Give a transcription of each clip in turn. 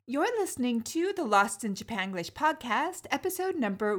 You're listening to the Lost in Japanglish podcast, episode number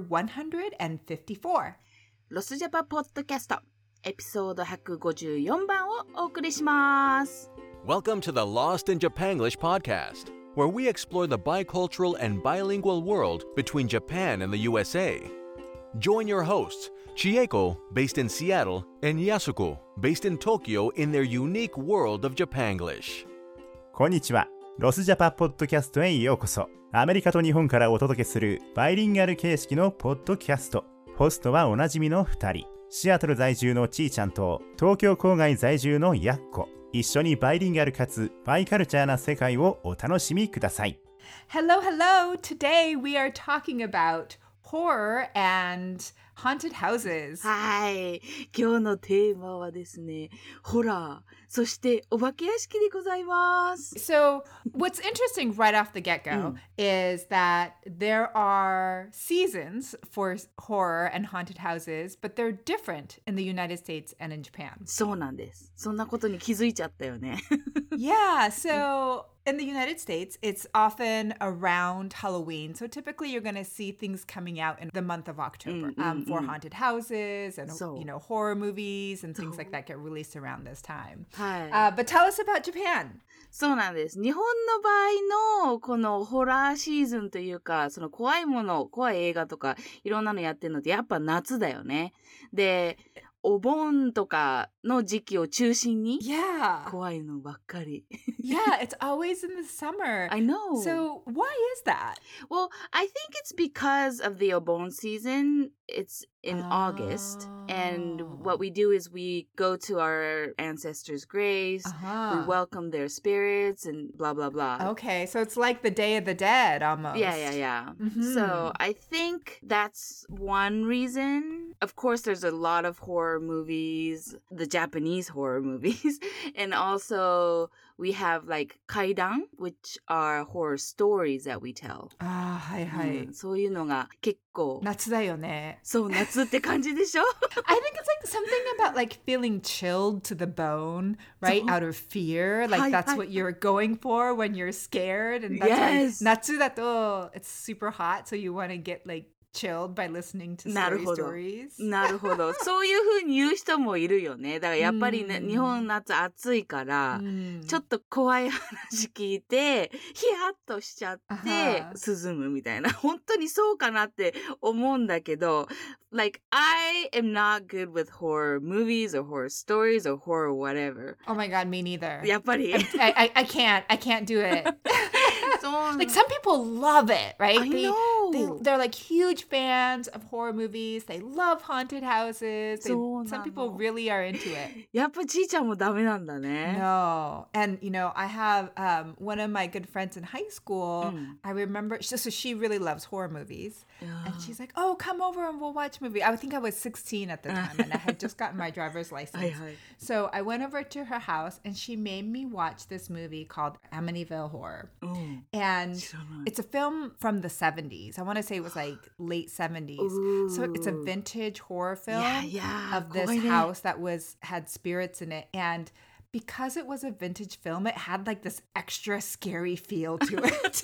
154. ロスジャパポッドキャストエピソード154番をお送りします。 Welcome to the Lost in Japanglish podcast, where we explore the bicultural and bilingual world between Japan and the USA. Join your hosts, Chieko, based in Seattle, and Yasuko, based in Tokyo, in their unique world of Japanglish. こんにちは。ロスジャパポッドキャストへようこそ。アメリカと日本からお届けするバイリンガル形式のポッドキャスト。ホストはおなじみの2人。シアトル在住のちーちゃんと東京郊外在住のやっこ。一緒にバイリンガルかつバイカルチャーな世界をお楽しみください。 Hello, hello. Today we are talking about horror and haunted houses. はい。今日のテーマはですね、ホラー、そしてお化け屋敷でございます。 So what's interesting right off the get-go is that there are seasons for horror and haunted houses, but they're different in the United States and in Japan. そうなんです。そんなことに気づいちゃったよね。 Yeah, so in the United States, it's often around Halloween. So typically you're going to see things coming out in the month of October for haunted houses and, So. you know, horror movies and things like that get released around this time. はい。 But tell us about Japan. そうなんです。日本の場合のこのホラーシーズンというか、その怖いもの、怖い映画とかいろんなのやってるのってやっぱ夏だよね。で、お盆とかの時期を中心に Yeah. 怖いのばっかり。 Yeah, it's always in the summer. I know. So why is that? Well, I think it's because of the Obon season. It's in August. And what we do is we go to our ancestors' graves. We welcome their spirits and blah, blah, blah. Okay, so it's like the Day of the Dead almost. Yeah. So I think that's one reason. Of course, there's a lot of horror movies, the Japanese horror movies. And also we have like kaidan, which are horror stories that we tell. はいはい。 そういうのが結構夏だよね。 そう、夏って感じでしょ I think it's like something about like feeling chilled to the bone, right? Out of fear. Like that's what you're going for when you're scared. And that's Yes. why 夏だと it's super hot, so you want to get like chilled by listening to なる scary ほど。 stories. なるほど。そういう風に言う人もいるよね。だからやっぱりね、日本夏暑いから、ちょっと怖い話聞いて、ヒヤッとしちゃって、涼むみたいな。本当にそうかなって思うんだけど、like, I am not good with horror movies or horror stories or horror whatever. Oh my god, me neither. やっぱり。 I can't do it. そう Like some people love it, right? I know. They're like huge fans of horror movies. They love haunted houses. そうなの。 Some people really are into it. やっぱちーちゃんもダメなんだね。 No. And, you know, I have one of my good friends in high school. I remember, so she really loves horror movies. And she's like, oh, come over and we'll watch a movie. I think I was 16 at the time and I had just gotten my driver's license. はいはい。 So I went over to her house and she made me watch this movie called Amityville Horror. And it's a film from the 70s. I want to say it was like late 70s. So it's a vintage horror film of this house that had spirits in it. And because it was a vintage film, it had like this extra scary feel to it.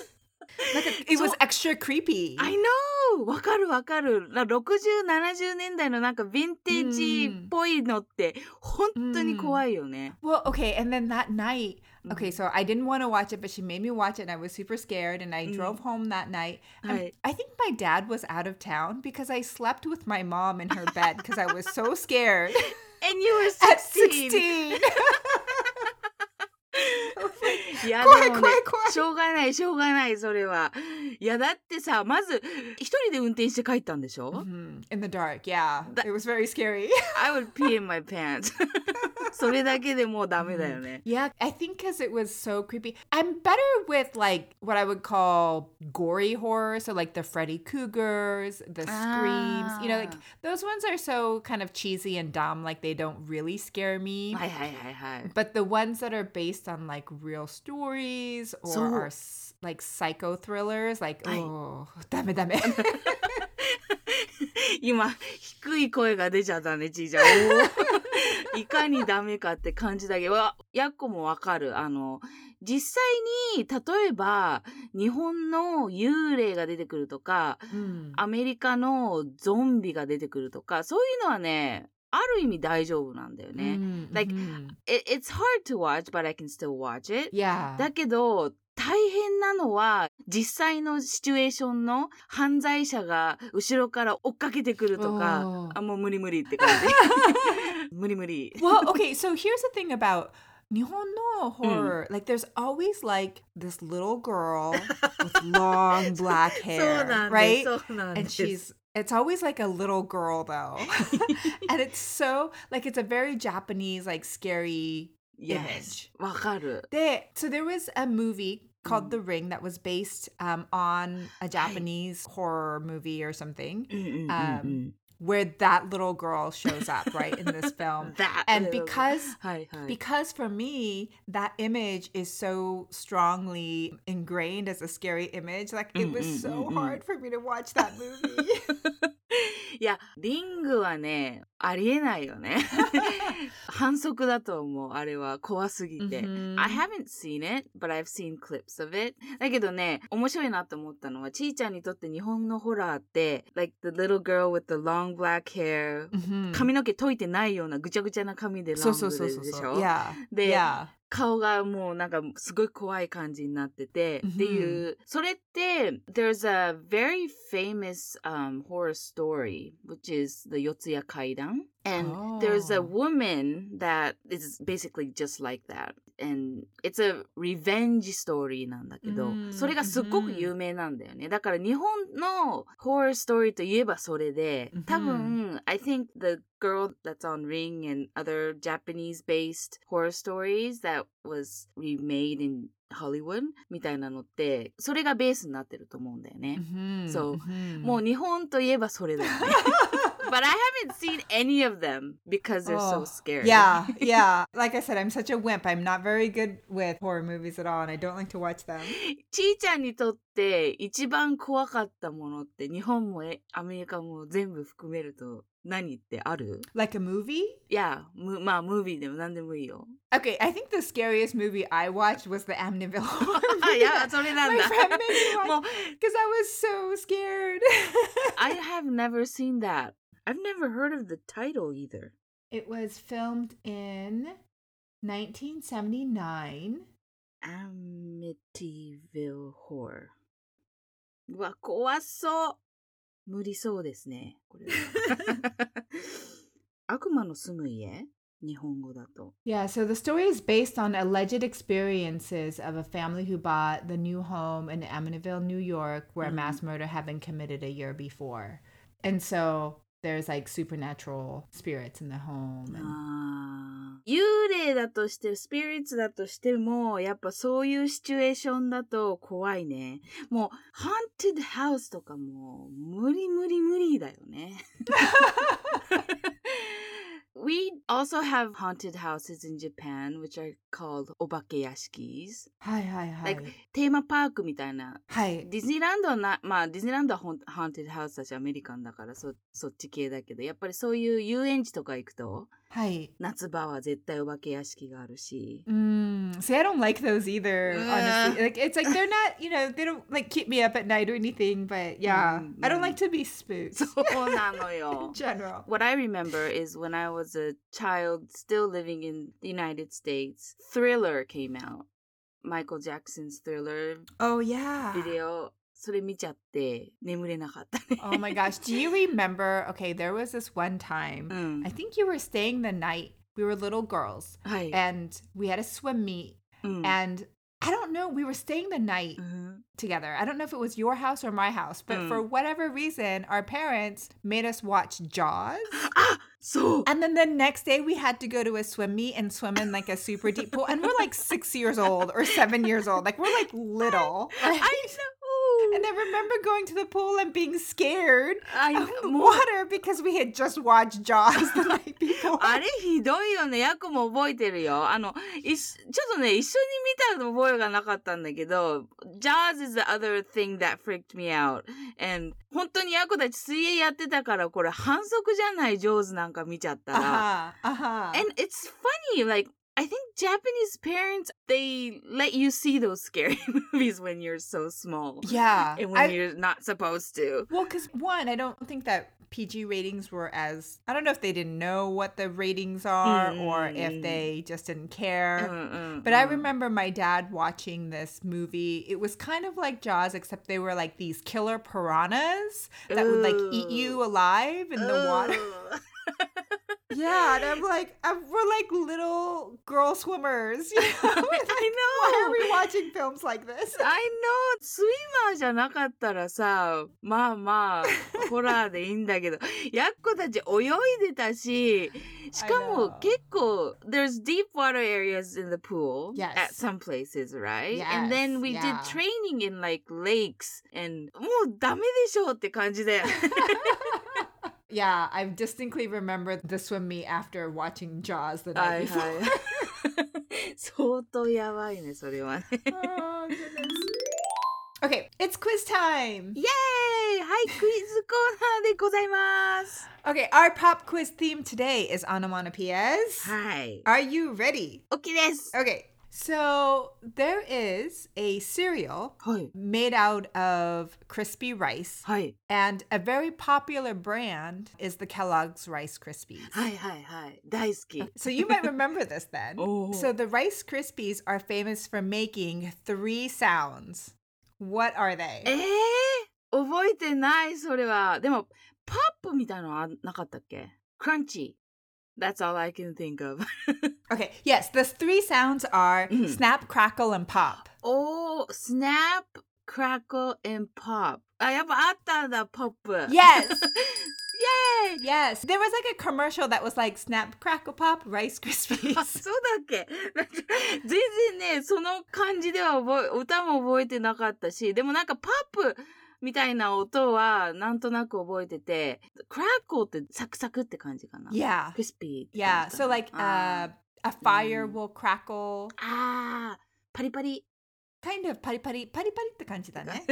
It was extra creepy. I know! わかるわかる。60、70年代のなんかヴィンテージっぽいのって本当に怖いよね。 Well, okay, and then that night, okay, so I didn't want to watch it, but she made me watch it, and I was super scared, and I drove home that night. And I think my dad was out of town because I slept with my mom in her bed because I was so scared. And you were 16! At 16! いや怖いでもね怖い怖い。 しょうがないそれは。いやだってさ、まず一人で運転して帰ったんでしょ In the dark, yeah. It was very scary. I would pee in my pants. それだけでもうダメだよね。 Yeah, I think because it was so creepy. I'm better with like what I would call gory horror. So like the Freddy Cougars, the Screams, you know, like those ones are so kind of cheesy and dumb, like they don't really scare me. はいはいはいはい。 But the ones that are based on like real stories or are like psycho thrillers, like, oh, ダメダメ。 今、低い声が出ちゃったね、ちいちゃん。いかにダメかって感じだけど、やっこもわかる。 実際に例えば日本の幽霊が出てくるとか、アメリカのゾンビが出てくるとか、そういうのはね、ある意味大丈夫なんだよね。Like, it's hard to watch, but I can still watch it. だけど、大変なのは実際のシチュエーションの犯罪者が後ろから追っかけてくるとか、もう無理無理って感じ。無理無理。 Well, okay, so here's the thing about 日本の horror, like there's always like this little girl with long black hair, right? And it's always like a little girl though. And it's so, like it's a very Japanese, like scary image. わかる。 So there was a movie called The Ring that was based on a Japanese horror movie or something. Where that little girl shows up, right, in this film. Because for me, that image is so strongly ingrained as a scary image, like it was so hard for me to watch that movie. いや、リングはね、ありえないよね。反則だと思う、あれは怖すぎて。I haven't seen it, but I've seen clips of it. だけどね、面白いなと思ったのは、ちーちゃんにとって日本のホラーって、like the little girl with the long black hair、髪の毛解いてないようなぐちゃぐちゃな髪でロングででしょ。で、顔がもうなんかすごい怖い感じになってて、っていう、それって、there's a very famous horror story, which is the 四谷怪談. And there's a woman that is basically just like that. And it's a revenge story なんだけど、それがすっごく有名なんだよね。だから日本の horror story といえばそれで、多分、I think the girl that's on Ring and other Japanese-based horror stories that was remade in Hollywood みたいなのって、それがベースになってると思うんだよね。そう。もう日本といえばそれだよね。But I haven't seen any of them because they're so scary. Yeah. Like I said, I'm such a wimp. I'm not very good with horror movies at all, and I don't like to watch them. ちーちゃんにとって一番怖かったものって日本もアメリカも全部含めると何ってある？ Like a movie? Yeah, まあムービーでも何でもいいよ。 Okay, I think the scariest movie I watched was the Amityville Horror movie. いや、それなんだ。 My friend made me watch because I was so scared. I have never seen that. I've never heard of the title either. It was filmed in 1979. Amityville Horror. うわ、怖そう。無理そうですね。これは。悪魔の住む家？日本語だと。 Yeah, so the story is based on alleged experiences of a family who bought the new home in Amityville, New York, where a mass murder had been committed a year before. And so there's like supernatural spirits in the home. 幽霊だとして、スピリッツだとしても、やっぱそういうシチュエーションだと怖いね。もう、haunted house とかも、無理だよね。We also have haunted houses in Japan, which are called お化け屋敷。Like テーマパークみたいな。ディズニーランドはまあディズニーランドはhaunted houseだしアメリカンだからそっち系だけど、やっぱりそういう遊園地とか行くと、夏場は絶対お化け屋敷があるし。 See, I don't like those either, honestly. Like it's like they're not, they don't like keep me up at night or anything, but yeah, I don't like to be spooked. そうなのよ。 In general. What I remember is when I was a child still living in the United States, Thriller came out. Michael Jackson's Thriller. Oh, yeah. Video. それ見ちゃって眠れなかったね。 Oh my gosh. Do you remember? Okay, there was this one time. I think you were staying the night. We were little girls. And we had a swim meet. And I don't know. We were staying the night together. I don't know if it was your house or my house. But for whatever reason, our parents made us watch Jaws. And then the next day we had to go to a swim meet and swim in like a super deep pool. And we're like 6 years old or 7 years old. Like we're like little. Right? I know. And I remember going to the pool and being scared of the water because we had just watched Jaws the night before. あれひどいよね。ヤコも覚えてるよ。ちょっとね、一緒に見た覚えがなかったんだけど、Jaws is the other thing that freaked me out. And 本当にヤコたち水泳やってたから、これ反則じゃない、Jawsなんか見ちゃったら。And it's funny, like, I think Japanese parents, they let you see those scary movies when you're so small. Yeah. And when you're not supposed to. Well, because one, I don't think that PG ratings were as, I don't know if they didn't know what the ratings are or if they just didn't care. But I remember my dad watching this movie. It was kind of like Jaws, except they were like these killer piranhas that would like eat you alive in the water. Yeah, and I'm like, we're like little girl swimmers. You know? I know. Why are we watching films like this? I know. スイマーじゃなかったらさ、まあまあ、ホラーでいいんだけど、やっこたち泳いでたし、しかも結構、there's deep water areas in the pool at some places, right? And then we did training in like lakes, and もうダメでしょって感じで。 Yeah, I distinctly remember the swim meet after watching Jaws the night before. 相当やばいね、それはね。 Oh, goodness. Okay, it's quiz time! Yay! はい、クイズコーナーでございます。 Okay, our pop quiz theme today is onomatopoeias. はい。 Are you ready? OK です。 Okay, so there is a cereal はい。 made out of crispy rice. はい。 And a very popular brand is the Kellogg's Rice Krispies. はいはいはい。大好き。 So you might remember this then. Oh. So the Rice Krispies are famous for making 3 sounds. What are they? 覚えてない、それは。でも、ポップみたいなのはなかったっけ？ Crunchy. That's all I can think of. Okay, yes, the 3 sounds are snap, crackle, and pop. Oh, snap, crackle, and pop. あ、やっぱあったんだ、ポップ。 Yes! Yay! Yes, there was like a commercial that was like snap, crackle, pop, Rice Krispies. あ、そうだっけ？全然ね、その感じでは歌も覚えてなかったし、でもなんかポップみたいな音はなんとなく覚えてて、クラッコってサクサクって感じかな。 Yeah. クリスピー。 Yeah, so like a fire will crackle. あー、パリパリ。 Kind of パリパリって感じだね。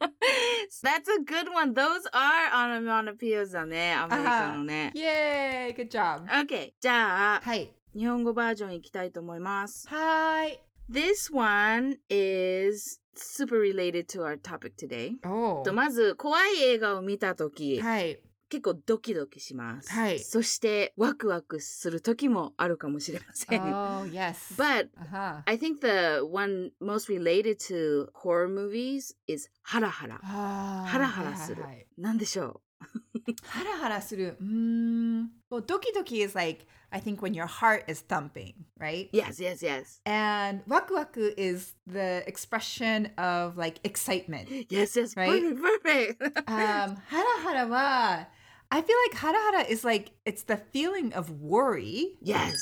That's a good one. Those are onomatopoeias だね、アメリカのね。 Yay! Good job. Okay, じゃあ、 はい。 日本語バージョンいきたいと思います。 はい。 This one is super related to our topic today. まず、怖い映画を見たとき、 はい。 結構ドキドキします。 はい。 そしてワクワクする時もあるかもしれません。 Oh, yes. But I think the one most related to horror movies is ハラハラ。ハラハラする。なんでしょう？ ハラハラする。Well, ドキドキ is like, I think when your heart is thumping, right? Yes, yes, yes. And ワクワク is the expression of like excitement. Yes, yes. Right? Perfect, perfect. ハラハラはI feel like ハラハラ is like, it's the feeling of worry. Yes.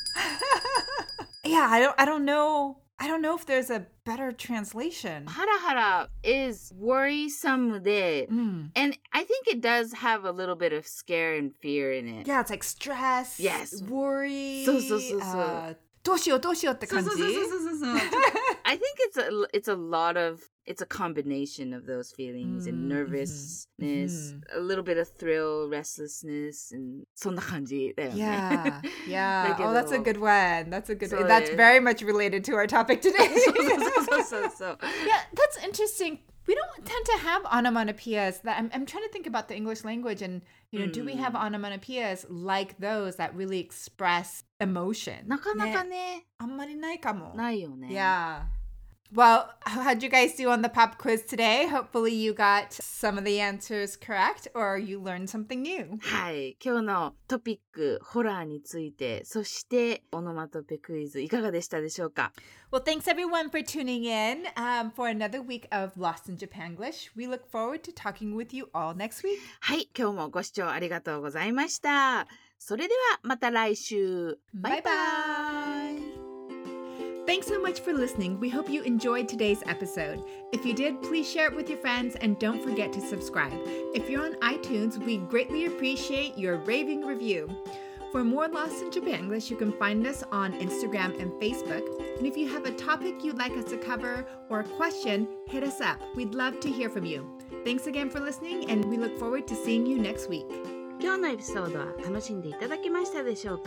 Yeah, I don't know. I don't know if there's a better translation. ハラハラ is worrisome で、and I think it does have a little bit of scare and fear in it. Yeah, it's like stress, yes. worry. そうそうそうそう。 どうしようって感じ。 そう。I think it's a lot of, it's a combination of those feelings and nervousness, a little bit of thrill, restlessness, and そんな感じだよね。 Yeah. Oh, that's a good one. That's very much related to our topic today. So. Yeah, that's interesting. We don't tend to have onomatopoeias. I'm trying to think about the English language and, do we have onomatopoeias like those that really express emotion? なかなかね。 あんまりないかも。 ないよね。 Yeah. Well, how'd you guys do on the pop quiz today? Hopefully you got some of the answers correct or you learned something new. はい。今日のトピック、ホラーについて、そしてオノマトペクイズ、いかがでしたでしょうか？ Well, thanks everyone for tuning in for another week of Lost in Japanglish. We look forward to talking with you all next week. はい。今日もご視聴ありがとうございました。それではまた来週。バイバイ。 Thanks so much for listening. We hope you enjoyed today's episode. If you did, please share it with your friends and don't forget to subscribe. If you're on iTunes, we greatly appreciate your raving review. For more Lost in Japanglish, you can find us on Instagram and Facebook. And if you have a topic you'd like us to cover or a question, hit us up. We'd love to hear from you. Thanks again for listening, and we look forward to seeing you next week. 今日のエピソードは楽しんでいただけましたでしょうか？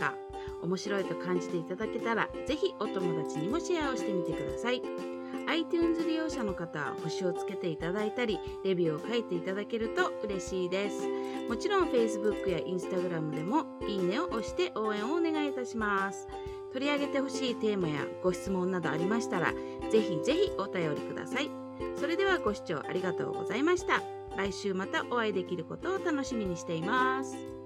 面白いと感じていただけたら、ぜひお友達にもシェアをしてみてください。iTunes 利用者の方は星をつけていただいたり、レビューを書いていただけると嬉しいです。もちろん Facebook や Instagram でもいいねを押して応援をお願いいたします。取り上げてほしいテーマやご質問などありましたら、ぜひぜひお便りください。それではご視聴ありがとうございました。来週またお会いできることを楽しみにしています。